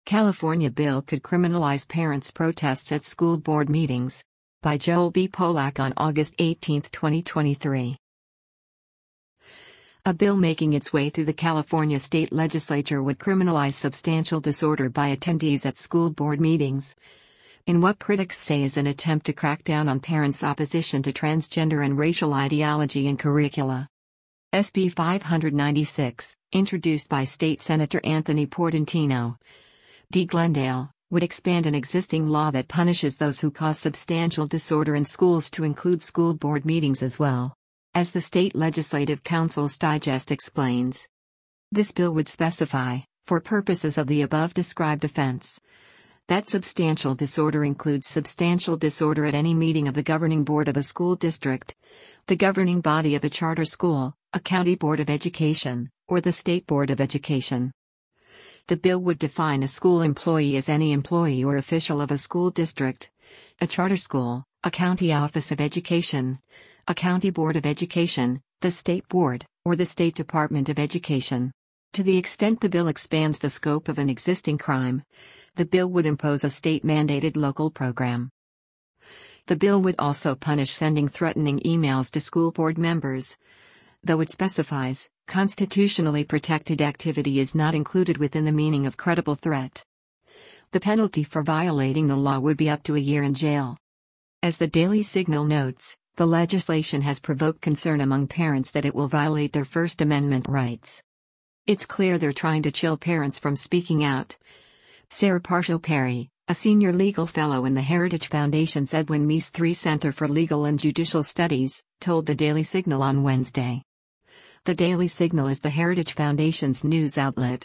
California bill could criminalize parents' protests at school board meetings. By Joel B. Polak on August 18, 2023. A bill making its way through the California state legislature would criminalize substantial disorder by attendees at school board meetings, in what critics say is an attempt to crack down on parents' opposition to transgender and racial ideology in curricula. SB 596, introduced by State Senator Anthony Portantino, D. Glendale, would expand an existing law that punishes those who cause substantial disorder in schools to include school board meetings as well. As the State Legislative Council's Digest explains, this bill would specify, for purposes of the above described offense, that substantial disorder includes substantial disorder at any meeting of the governing board of a school district, the governing body of a charter school, a county board of education, or the state board of education. The bill would define a school employee as any employee or official of a school district, a charter school, a county office of education, a county board of education, the state board, or the state department of education. To the extent the bill expands the scope of an existing crime, the bill would impose a state-mandated local program. The bill would also punish sending threatening emails to school board members, though it specifies, constitutionally protected activity is not included within the meaning of credible threat. The penalty for violating the law would be up to a year in jail. As the Daily Signal notes, the legislation has provoked concern among parents that it will violate their First Amendment rights. It's clear they're trying to chill parents from speaking out. Sarah Parshall-Perry, a senior legal fellow in the Heritage Foundation's Edwin Meese III Center for Legal and Judicial Studies, told the Daily Signal on Wednesday. The Daily Signal is the Heritage Foundation's news outlet.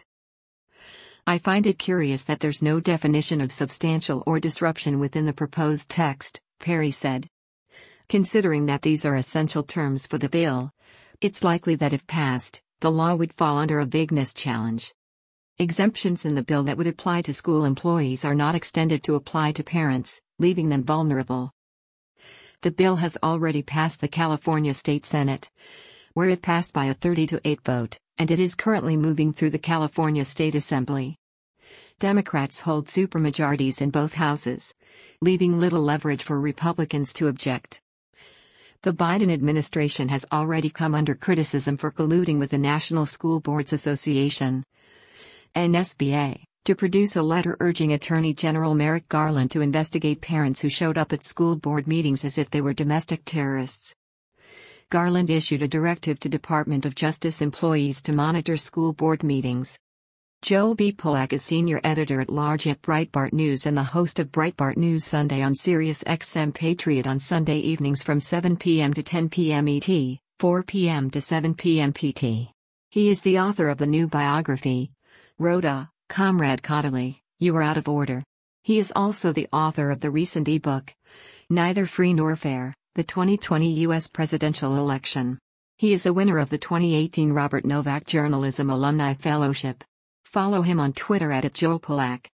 I find it curious that there's no definition of substantial or disruption within the proposed text, Perry said. Considering that these are essential terms for the bill, it's likely that if passed, the law would fall under a vagueness challenge. Exemptions in the bill that would apply to school employees are not extended to apply to parents, leaving them vulnerable. The bill has already passed the California State Senate, where it passed by a 30-8 vote, and it is currently moving through the California State Assembly. Democrats hold supermajorities in both houses, leaving little leverage for Republicans to object. The Biden administration has already come under criticism for colluding with the National School Boards Association, NSBA, to produce a letter urging Attorney General Merrick Garland to investigate parents who showed up at school board meetings as if they were domestic terrorists. Garland issued a directive to Department of Justice employees to monitor school board meetings. Joel B. Polak is senior editor-at-large at Breitbart News and the host of Breitbart News Sunday on Sirius XM Patriot on Sunday evenings from 7 p.m. to 10 p.m. ET, 4 p.m. to 7 p.m. PT. He is the author of the new biography, Rhoda, Comrade Caudill, You Are Out of Order. He is also the author of the recent ebook, Neither Free Nor Fair, the 2020 U.S. Presidential Election. He is a winner of the 2018 Robert Novak Journalism Alumni Fellowship. Follow him on Twitter @JoelPolak.